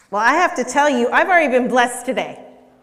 Well, I have to tell you, I've already been blessed today.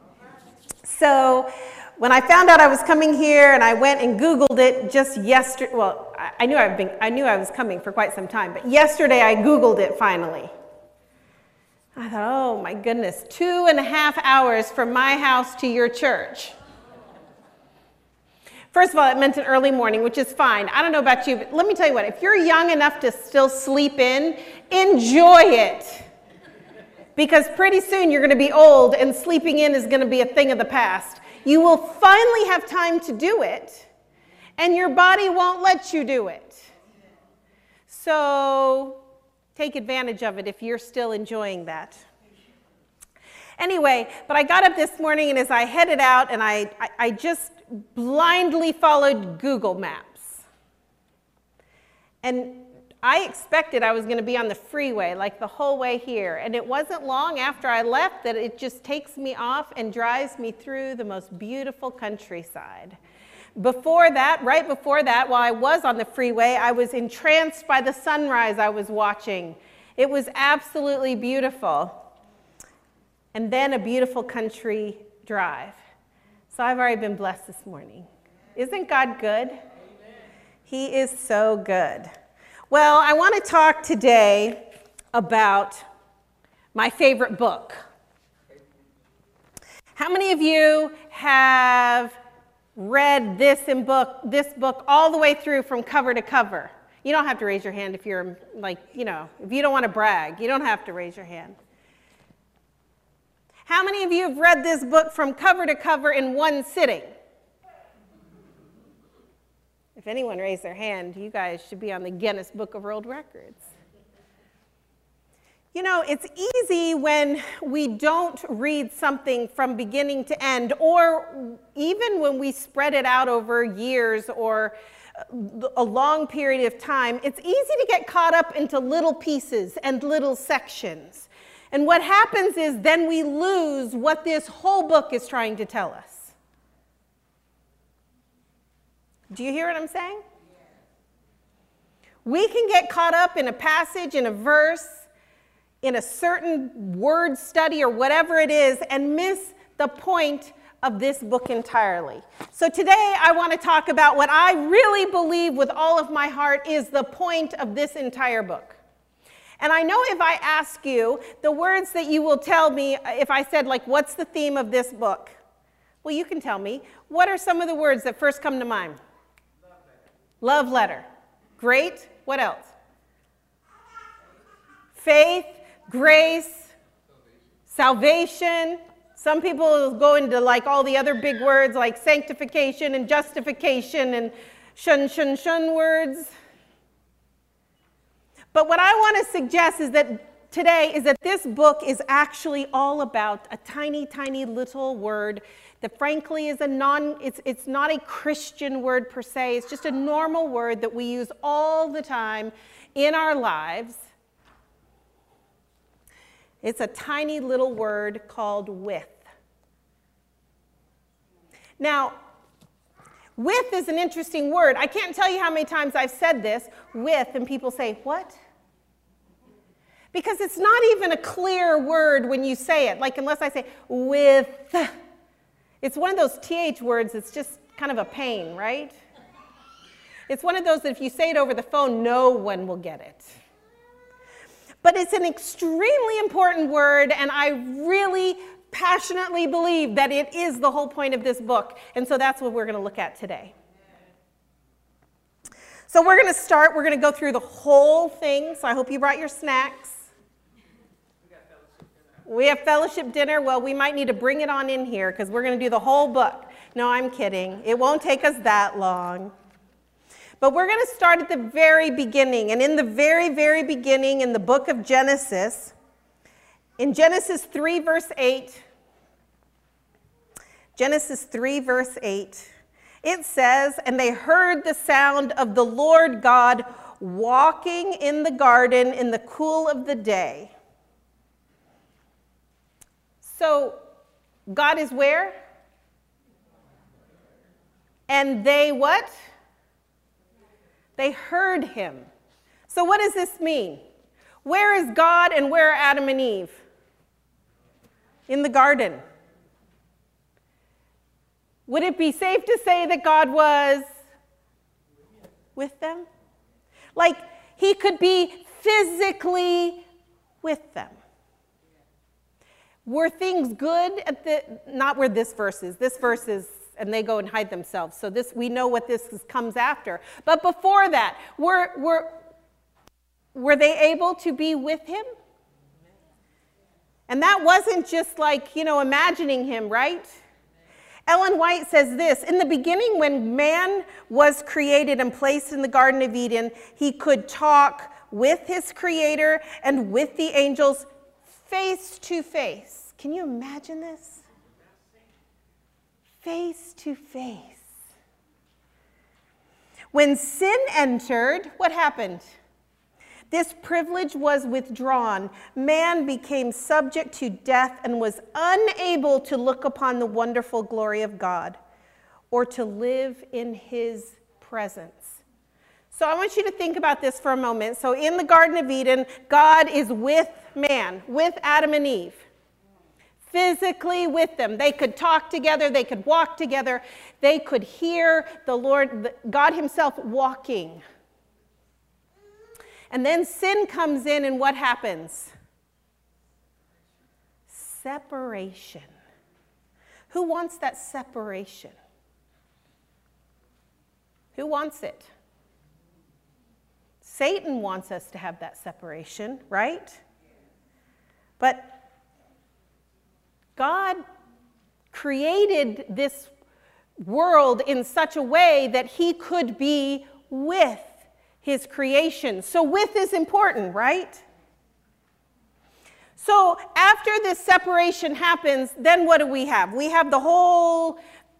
So when I found out I was coming here and I went and Googled it just yesterday, well, I knew I was coming for quite some time, but yesterday I Googled it finally. I thought, oh my goodness, 2.5 hours from my house to your church. First of all, it meant an early morning, which is fine. I don't know about you, but let me tell you what, if you're young enough to still sleep in, enjoy it. Because pretty soon you're going to be old and sleeping in is going to be a thing of the past. You will finally have time to do it, and your body won't let you do it. So take advantage of it if you're still enjoying that. Anyway, but I got up this morning, and as I headed out, and I just blindly followed Google Maps. And I expected I was going to be on the freeway like the whole way here, and it wasn't long after I left that it just takes me off and drives me through the most beautiful countryside. Before that, right before that, while I was on the freeway, I was entranced by the sunrise I was watching. It was absolutely beautiful. And then a beautiful country drive. So I've already been blessed this morning. Isn't God good? Amen. He is so good. Well, I want to talk today about my favorite book. How many of you have read this book all the way through from cover to cover? You don't have to raise your hand if you're if you don't want to brag. You don't have to raise your hand. How many of you have read this book from cover to cover in one sitting? If anyone raised their hand, you guys should be on the Guinness Book of World Records. You know, it's easy when we don't read something from beginning to end, or even when we spread it out over years or a long period of time, it's easy to get caught up into little pieces and little sections. And what happens is then we lose what this whole book is trying to tell us. Do you hear what I'm saying? We can get caught up in a passage, in a verse, in a certain word study or whatever it is, and miss the point of this book entirely. So today I want to talk about what I really believe with all of my heart is the point of this entire book. And I know if I ask you, the words that you will tell me, if I said, what's the theme of this book? Well, you can tell me. What are some of the words that first come to mind? Love letter. Great. What else? Faith, grace, salvation. Some people go into all the other big words like sanctification and justification and shun words. But what I want to suggest is that today is that this book is actually all about a tiny, tiny little word that frankly is it's not a Christian word per se. It's just a normal word that we use all the time in our lives. It's a tiny little word called with. Now, with is an interesting word. I can't tell you how many times I've said this, with, and people say, what? Because it's not even a clear word when you say it. Unless I say, with. It's one of those TH words that's just kind of a pain, right? It's one of those that if you say it over the phone, no one will get it. But it's an extremely important word, and I really passionately believe that it is the whole point of this book. And so that's what we're going to look at today. So we're going to go through the whole thing. So I hope you brought your snacks. We have fellowship dinner. Well, we might need to bring it on in here because we're going to do the whole book. No, I'm kidding. It won't take us that long. But we're going to start at the very beginning. And in the very, very beginning, in the book of Genesis, in Genesis 3, verse 8, it says, "And they heard the sound of the Lord God walking in the garden in the cool of the day." So, God is where? And they what? They heard him. So what does this mean? Where is God and where are Adam and Eve? in the garden? Would it be safe to say that God was with them? Like he could be physically with them. Were things good at not where this verse is. This verse is, and they go and hide themselves. So we know what comes after. But before that, were they able to be with him? And that wasn't just like, imagining him, right? Ellen White says this: in the beginning, when man was created and placed in the Garden of Eden, he could talk with his creator and with the angels face to face. Can you imagine this? Face to face. When sin entered, what happened? This privilege was withdrawn. Man became subject to death and was unable to look upon the wonderful glory of God or to live in his presence. So I want you to think about this for a moment. So in the Garden of Eden, God is with man, with Adam and Eve, physically with them. They could talk together, they could walk together, they could hear the Lord, God himself walking. And then sin comes in, and what happens? Separation. Who wants that separation? Who wants it? Satan wants us to have that separation, right? But God created this world in such a way that he could be with his creation. So with is important, right? So after this separation happens, then what do we have? We have the whole,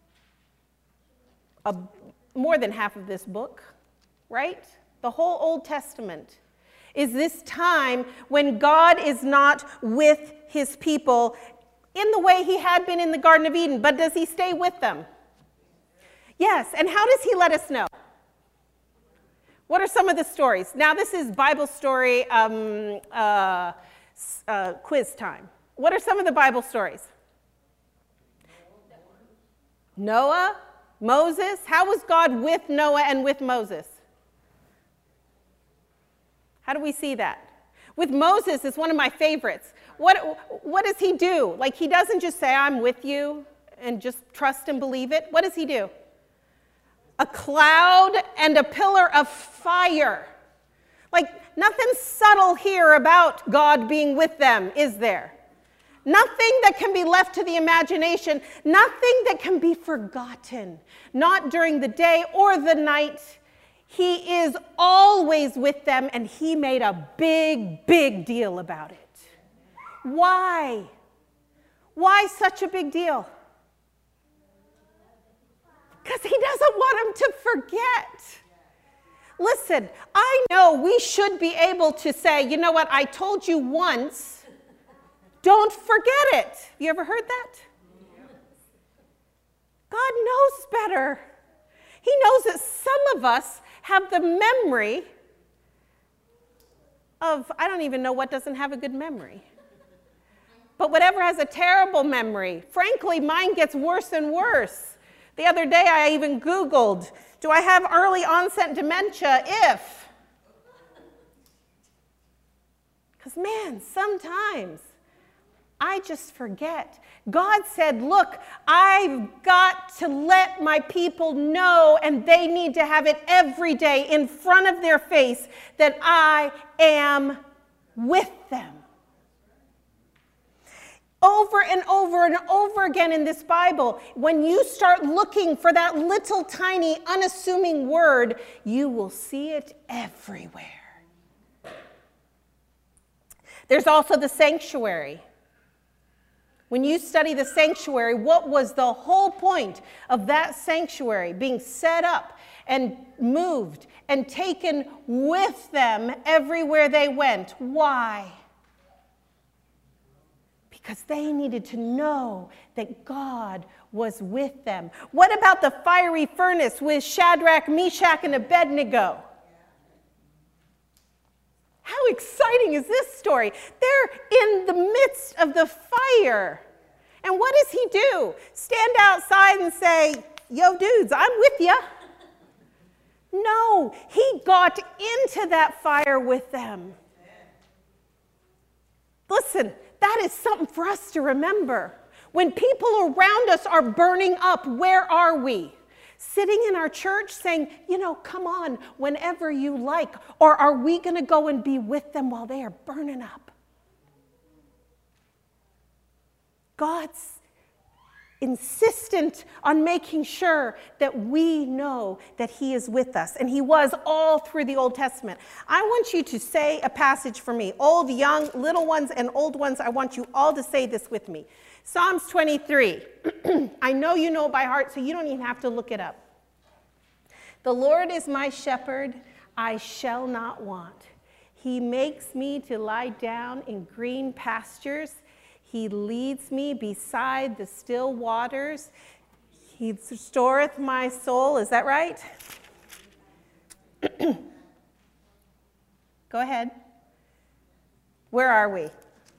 more than half of this book, right? The whole Old Testament is this time when God is not with his people in the way he had been in the Garden of Eden, but does he stay with them? Yes, and how does he let us know? What are some of the stories? Now this is Bible story quiz time. What are some of the Bible stories? Noah, Moses. How was God with Noah and with Moses? How do we see that? With Moses, it's one of my favorites. What does he do? Like, he doesn't just say, I'm with you, and just trust and believe it. What does he do? A cloud and a pillar of fire. Like, nothing subtle here about God being with them, is there? Nothing that can be left to the imagination. Nothing that can be forgotten. Not during the day or the night. He is always with them, and he made a big, big deal about it. Why? Why such a big deal? Because he doesn't want them to forget. Listen, I know we should be able to say, you know what, I told you once, don't forget it. You ever heard that? God knows better. He knows that some of us have the memory of, I don't even know what doesn't have a good memory. But whatever has a terrible memory, frankly, mine gets worse and worse. The other day I even Googled, do I have early onset dementia if? Because man, sometimes I just forget. God said, look, I've got to let my people know, and they need to have it every day in front of their face, that I am with them. Over and over and over again in this Bible, when you start looking for that little tiny unassuming word, you will see it everywhere. There's also the sanctuary. When you study the sanctuary, what was the whole point of that sanctuary being set up and moved and taken with them everywhere they went? Why? Because they needed to know that God was with them. What about the fiery furnace with Shadrach, Meshach, and Abednego? How exciting is this story? They're in the midst of the fire. And what does he do? Stand outside and say, yo, dudes, I'm with you. No, he got into that fire with them. Listen, that is something for us to remember. When people around us are burning up, where are we? Sitting in our church saying, come on, whenever you like. Or are we going to go and be with them while they are burning up? God's insistent on making sure that we know that he is with us. And he was all through the Old Testament. I want you to say a passage for me. Old, young, little ones, and old ones, I want you all to say this with me. Psalms 23. I know you know it by heart, so you don't even have to look it up. The Lord is my shepherd, I shall not want. He makes me to lie down in green pastures. He leads me beside the still waters. He restoreth my soul. Is that right? Go ahead. Where are we?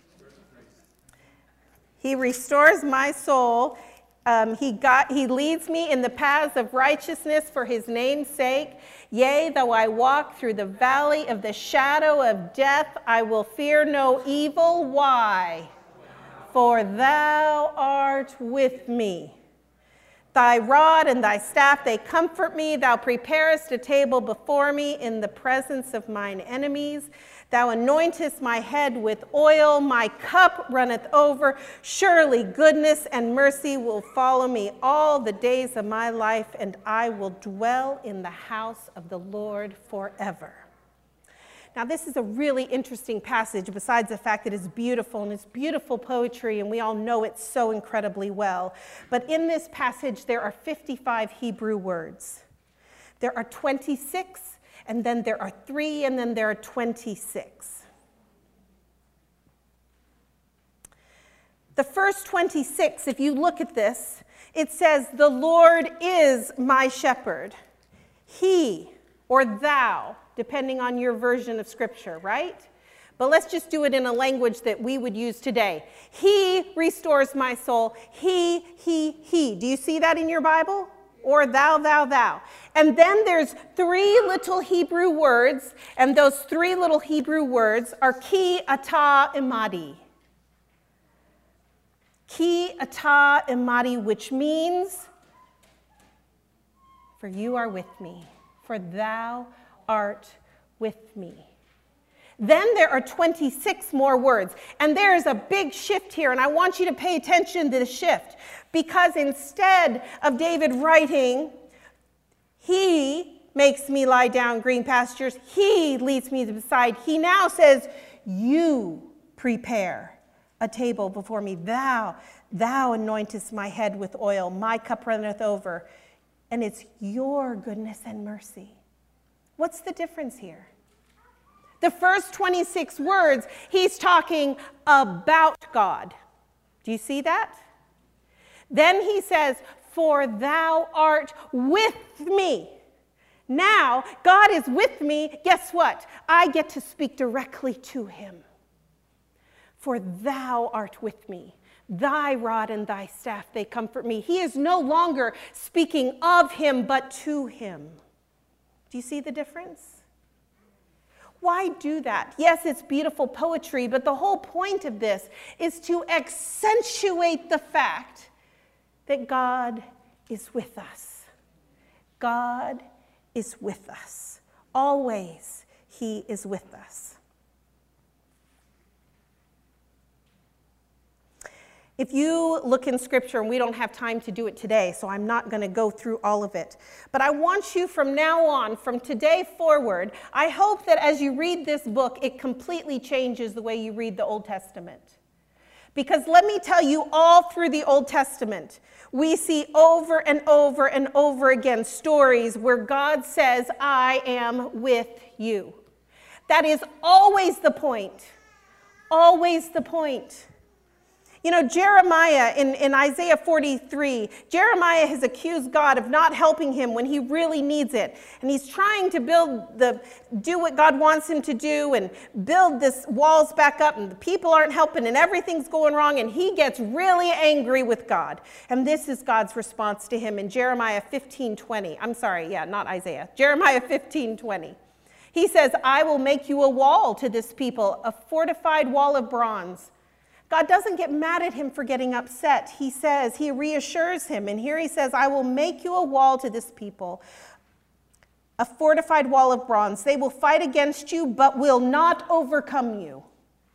He restores my soul. He leads me in the paths of righteousness for his name's sake. Yea, though I walk through the valley of the shadow of death, I will fear no evil. Why? For thou art with me. Thy rod and thy staff, they comfort me. Thou preparest a table before me in the presence of mine enemies. Thou anointest my head with oil. My cup runneth over. Surely goodness and mercy will follow me all the days of my life, and I will dwell in the house of the Lord forever. Now, this is a really interesting passage, besides the fact that it's beautiful, and it's beautiful poetry, and we all know it so incredibly well. But in this passage, there are 55 Hebrew words. There are 26, and then there are 3, and then there are 26. The first 26, if you look at this, it says, the Lord is my shepherd. He, or thou, depending on your version of Scripture, right? But let's just do it in a language that we would use today. He restores my soul. He. Do you see that in your Bible? Or thou, thou, thou. And then there's 3 little Hebrew words, and those 3 little Hebrew words are ki, ata, imadi. Ki, ata, imadi, which means, for you are with me, for thou art with me. Then there are 26 more words, and there is a big shift here, and I want you to pay attention to the shift, because instead of David writing, he makes me lie down green pastures, he leads me beside, he now says, you prepare a table before me, thou anointest my head with oil, my cup runneth over, and it's your goodness and mercy. What's the difference here? The first 26 words, he's talking about God. Do you see that? Then he says, for thou art with me. Now, God is with me. Guess what? I get to speak directly to him. For thou art with me. Thy rod and thy staff, they comfort me. He is no longer speaking of him, but to him. Do you see the difference? Why do that? Yes, it's beautiful poetry, but the whole point of this is to accentuate the fact that God is with us. God is with us. Always, he is with us. If you look in Scripture, and we don't have time to do it today, so I'm not going to go through all of it, but I want you from now on, from today forward, I hope that as you read this book, it completely changes the way you read the Old Testament. Because let me tell you, all through the Old Testament, we see over and over and over again stories where God says, I am with you. That is always the point. Always the point. You know, Jeremiah in Isaiah 43, Jeremiah has accused God of not helping him when he really needs it. And he's trying to do what God wants him to do and build this walls back up, and the people aren't helping and everything's going wrong, and he gets really angry with God. And this is God's response to him in Jeremiah 15:20. I'm sorry, not Isaiah. Jeremiah 15:20. He says, I will make you a wall to this people, a fortified wall of bronze. God doesn't get mad at him for getting upset. He reassures him. And here he says, I will make you a wall to this people, a fortified wall of bronze. They will fight against you, but will not overcome you.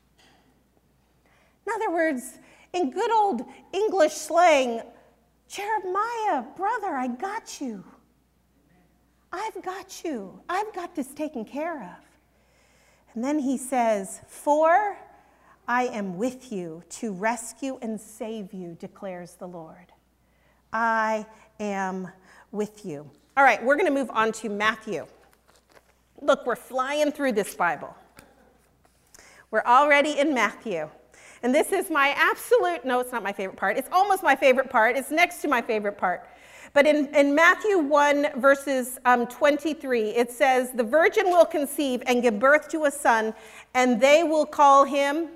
In other words, in good old English slang, Jeremiah, brother, I got you. I've got you. I've got this taken care of. And then he says, for I am with you to rescue and save you, declares the Lord. I am with you. All right, we're going to move on to Matthew. Look, we're flying through this Bible. We're already in Matthew. And this is my no, it's not my favorite part. It's almost my favorite part. It's next to my favorite part. But in Matthew 1, verses 23, it says, the virgin will conceive and give birth to a son, and they will call him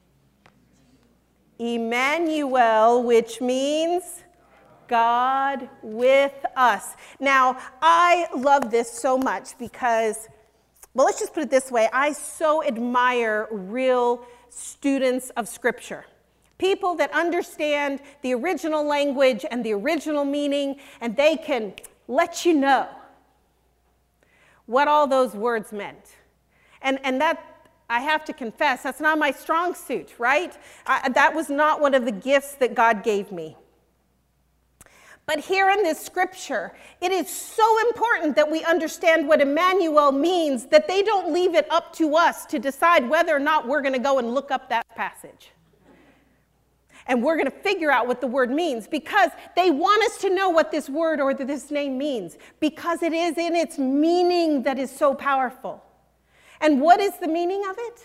Emmanuel, which means God with us. Now, I love this so much because, well, let's just put it this way. I so admire real students of Scripture. People that understand the original language and the original meaning, and they can let you know what all those words meant. And that, I have to confess, that's not my strong suit, right? That was not one of the gifts that God gave me. But here in this scripture, it is so important that we understand what Emmanuel means that they don't leave it up to us to decide whether or not we're going to go and look up that passage. And we're going to figure out what the word means, because they want us to know what this word or this name means, because it is in its meaning that is so powerful. And what is the meaning of it?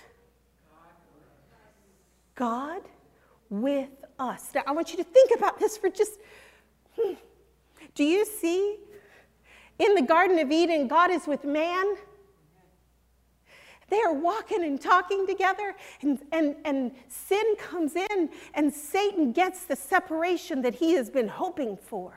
God with us. Now, I want you to think about this for just, do you see? In the Garden of Eden, God is with man. They are walking and talking together, and sin comes in, and Satan gets the separation that he has been hoping for.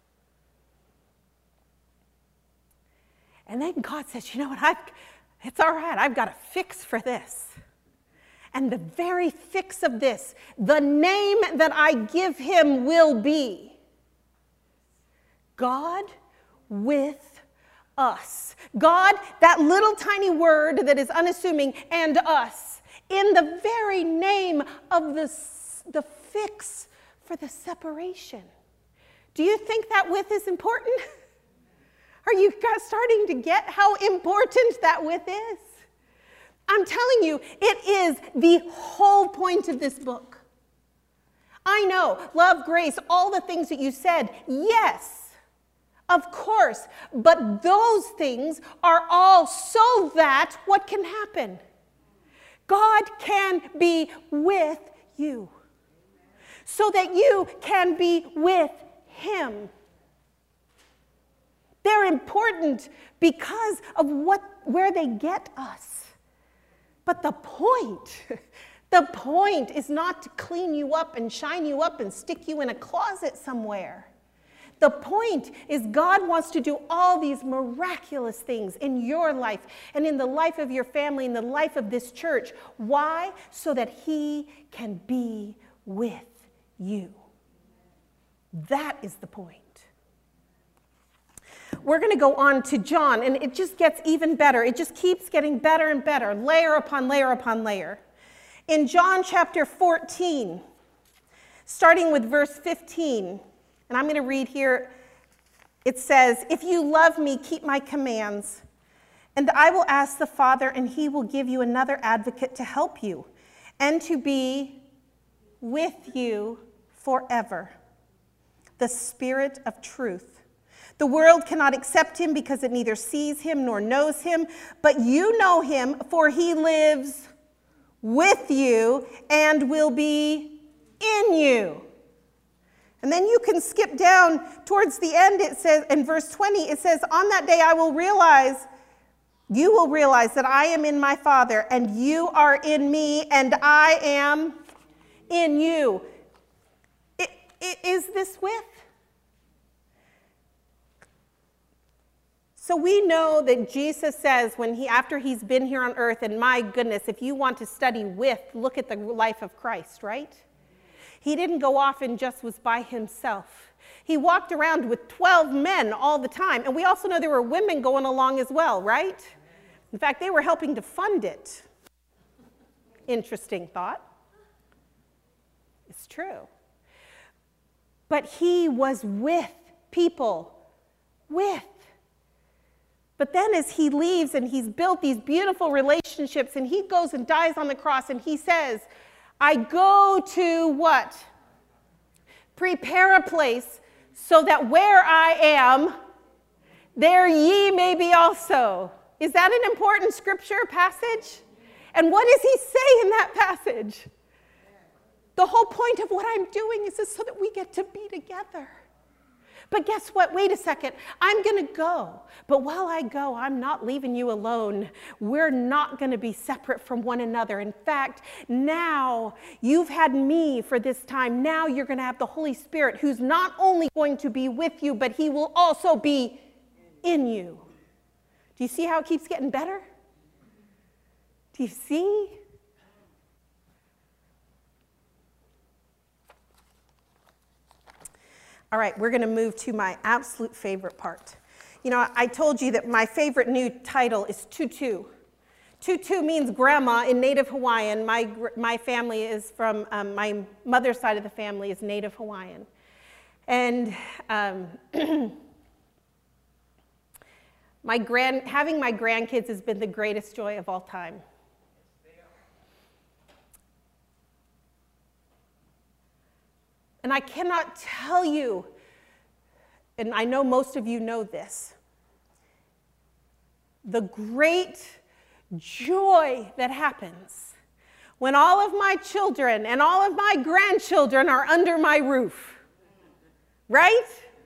And then God says, you know what, it's all right, I've got a fix for this. And the very fix of this, the name that I give him will be God with us. God, that little tiny word that is unassuming, and us, in the very name of the fix for the separation. Do you think that with is important? Are you starting to get how important that with is? I'm telling you, it is the whole point of this book. I know, love, grace, all the things that you said, yes, of course, but those things are all so that what can happen? God can be with you, so that you can be with him. They're important because of where they get us. But the point is not to clean you up and shine you up and stick you in a closet somewhere. The point is God wants to do all these miraculous things in your life and in the life of your family, in the life of this church. Why? So that he can be with you. That is the point. We're going to go on to John, and it just gets even better. It just keeps getting better and better, layer upon layer upon layer. In John chapter 14, starting with verse 15, and I'm going to read here, it says, "If you love me, keep my commands, and I will ask the Father, and he will give you another advocate to help you, and to be with you forever, the Spirit of truth. The world cannot accept him because it neither sees him nor knows him, but you know him, for he lives with you and will be in you. And then you can skip down towards the end. It says, in verse 20, it says, on that day you will realize that I am in my Father, and you are in me, and I am in you. Is this with? So we know that Jesus says after he's been here on earth, and my goodness, if you want to study with, look at the life of Christ, right? He didn't go off and just was by himself. He walked around with 12 men all the time. And we also know there were women going along as well, right? In fact, they were helping to fund it. Interesting thought. It's true. But he was with people. With. But then as he leaves and he's built these beautiful relationships and he goes and dies on the cross and he says, I go to what? Prepare a place so that where I am, there ye may be also. Is that an important scripture passage? And what does he say in that passage? The whole point of what I'm doing is so that we get to be together. But guess what? Wait a second. I'm going to go. But while I go, I'm not leaving you alone. We're not going to be separate from one another. In fact, now you've had me for this time. Now you're going to have the Holy Spirit, who's not only going to be with you, but he will also be in you. Do you see how it keeps getting better? Do you see? All right, we're going to move to my absolute favorite part. You know, I told you that my favorite new title is Tutu. Tutu means grandma in Native Hawaiian. My family is from, my mother's side of the family is Native Hawaiian. And having my grandkids has been the greatest joy of all time. And I cannot tell you, and I know most of you know this, the great joy that happens when all of my children and all of my grandchildren are under my roof, right?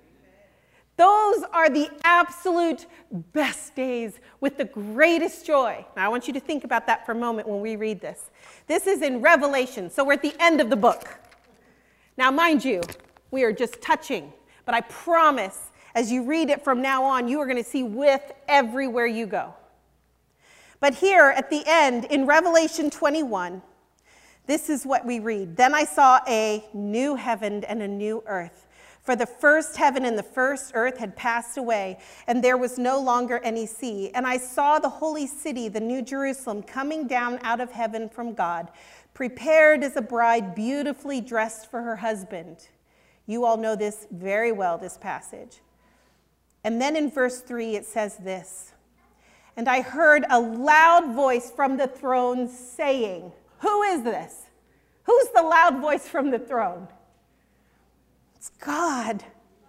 Those are the absolute best days with the greatest joy. Now, I want you to think about that for a moment when we read this. This is in Revelation, so we're at the end of the book. Now, mind you, we are just touching, but I promise, as you read it from now on, you are going to see with everywhere you go. But here at the end, in Revelation 21, this is what we read. Then I saw a new heaven and a new earth. For the first heaven and the first earth had passed away, and there was no longer any sea. And I saw the holy city, the New Jerusalem, coming down out of heaven from God, prepared as a bride beautifully dressed for her husband. You all know this very well, this passage. And then in verse 3, it says this, and I heard a loud voice from the throne saying, who is this? Who's the loud voice from the throne? It's God.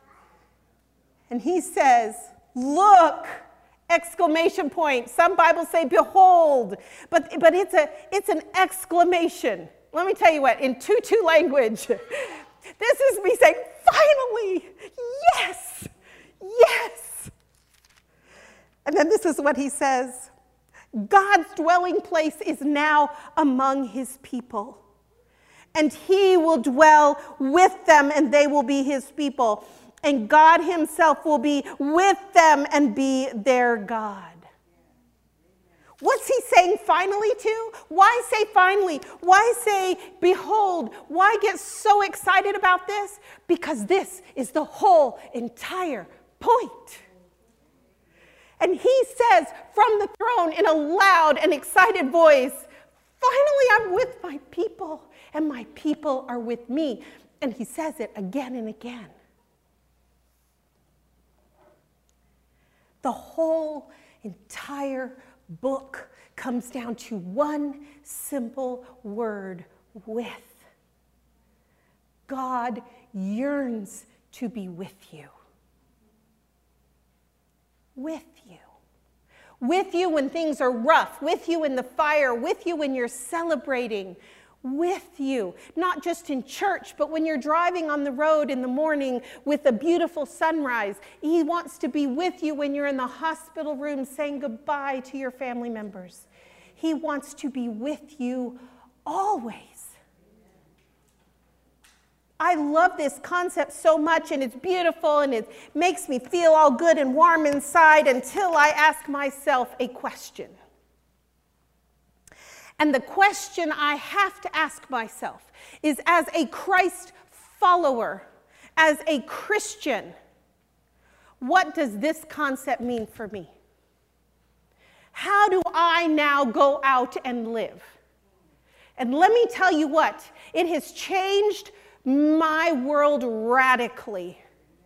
And he says, look! Exclamation point. Some Bibles say behold, but it's an exclamation. Let me tell you what, in Tutu language, this is me saying, finally, yes, yes. And then this is what he says, God's dwelling place is now among his people, and he will dwell with them, and they will be his people. And God himself will be with them and be their God. What's he saying finally to? Why say finally? Why say behold? Why get so excited about this? Because this is the whole entire point. And he says from the throne in a loud and excited voice, finally I'm with my people, and my people are with me. And he says it again and again. The whole entire book comes down to one simple word, with. God yearns to be with you. With you. With you when things are rough, with you in the fire, with you when you're celebrating, with you, not just in church, but when you're driving on the road in the morning with a beautiful sunrise. He wants to be with you when you're in the hospital room saying goodbye to your family members. He wants to be with you always. I love this concept so much, and it's beautiful, and it makes me feel all good and warm inside until I ask myself a question. And the question I have to ask myself is, as a Christ follower, as a Christian, what does this concept mean for me? How do I now go out and live? And let me tell you what, it has changed my world radically.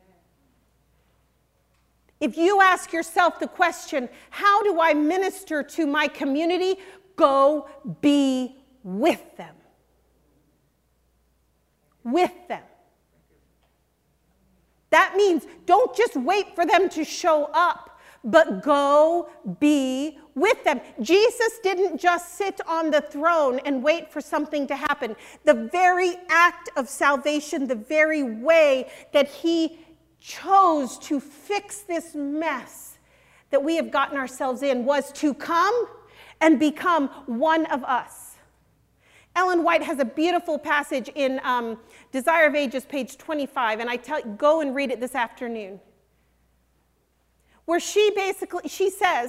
If you ask yourself the question, how do I minister to my community? Go be with them. With them. That means don't just wait for them to show up, but go be with them. Jesus didn't just sit on the throne and wait for something to happen. The very act of salvation, the very way that he chose to fix this mess that we have gotten ourselves in, was to come and become one of us. Ellen White has a beautiful passage in Desire of Ages, page 25, and go and read it this afternoon, where she says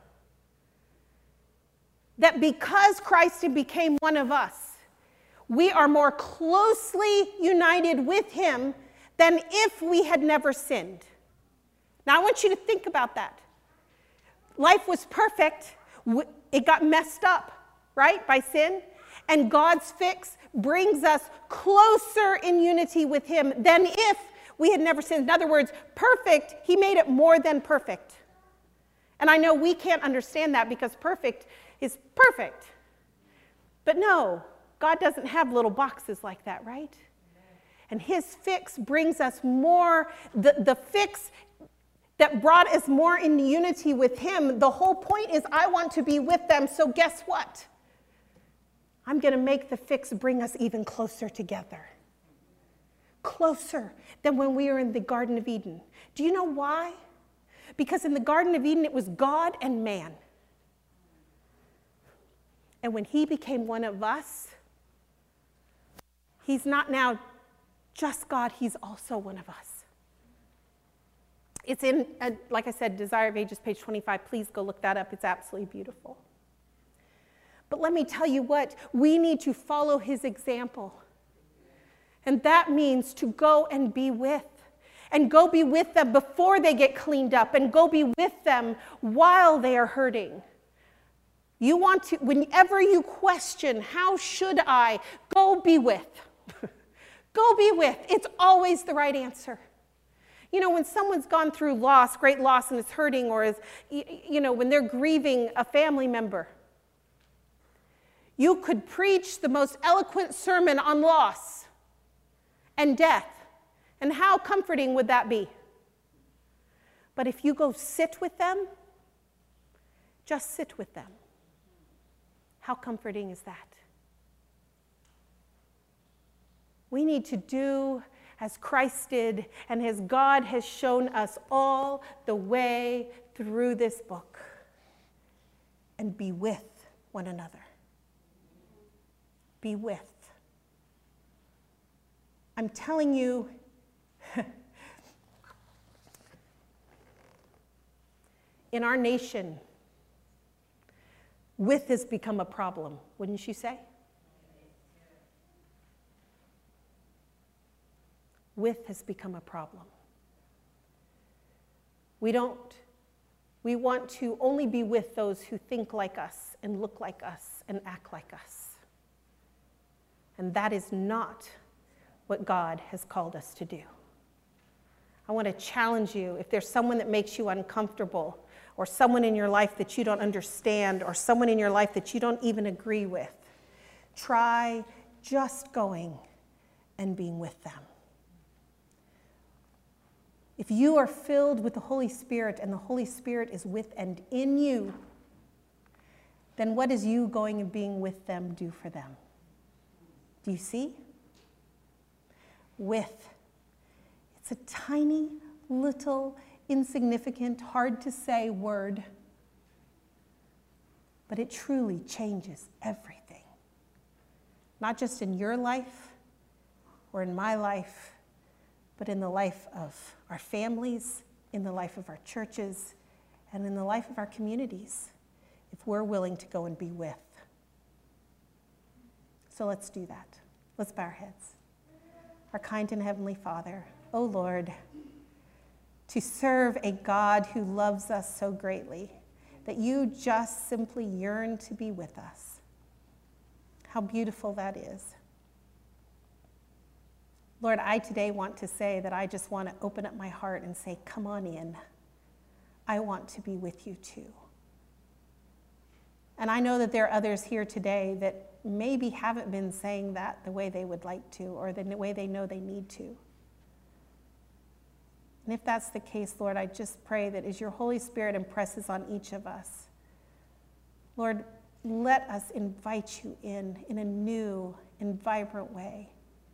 that because Christ became one of us, we are more closely united with him than if we had never sinned. Now I want you to think about that. Life was perfect. It got messed up, right, by sin. And God's fix brings us closer in unity with him than if we had never sinned. In other words, perfect, he made it more than perfect. And I know we can't understand that because perfect is perfect. But no, God doesn't have little boxes like that, right? And his fix brings us more, the fix that brought us more in unity with him. The whole point is I want to be with them, so guess what? I'm going to make the fix bring us even closer together. Closer than when we were in the Garden of Eden. Do you know why? Because in the Garden of Eden, it was God and man. And when he became one of us, he's not now just God, he's also one of us. It's in, like I said, Desire of Ages, page 25. Please go look that up. It's absolutely beautiful. But let me tell you what, we need to follow his example. And that means to go and be with. And go be with them before they get cleaned up. And go be with them while they are hurting. You want to, whenever you question, how should I? Go be with. Go be with. It's always the right answer. You know, when someone's gone through loss, great loss, and is hurting, or is, you know, when they're grieving a family member, you could preach the most eloquent sermon on loss and death. And how comforting would that be? But if you go sit with them, just sit with them. How comforting is that? We need to do as Christ did, and as God has shown us all the way through this book, and be with one another. Be with. I'm telling you, in our nation, with has become a problem, wouldn't you say? With has become a problem. We want to only be with those who think like us and look like us and act like us. And that is not what God has called us to do. I want to challenge you, if there's someone that makes you uncomfortable, or someone in your life that you don't understand, or someone in your life that you don't even agree with, try just going and being with them. If you are filled with the Holy Spirit and the Holy Spirit is with and in you, then what does you going and being with them do for them? Do you see? With. It's a tiny, little, insignificant, hard to say word, but it truly changes everything. Not just in your life or in my life, but in the life of our families, in the life of our churches, and in the life of our communities, if we're willing to go and be with. So let's do that. Let's bow our heads. Our kind and heavenly Father, O Lord, to serve a God who loves us so greatly that you just simply yearn to be with us. How beautiful that is. Lord, I today want to say that I just want to open up my heart and say, come on in. I want to be with you too. And I know that there are others here today that maybe haven't been saying that the way they would like to, or the way they know they need to. And if that's the case, Lord, I just pray that as your Holy Spirit impresses on each of us, Lord, let us invite you in a new and vibrant way.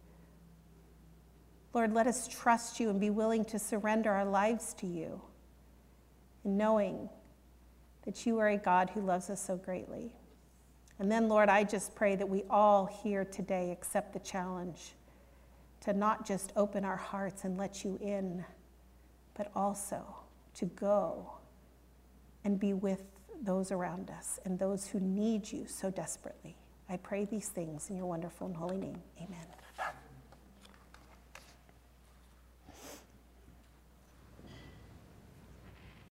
Lord, let us trust you and be willing to surrender our lives to you, and knowing that you are a God who loves us so greatly. And then, Lord, I just pray that we all here today accept the challenge to not just open our hearts and let you in, but also to go and be with those around us and those who need you so desperately. I pray these things in your wonderful and holy name. Amen.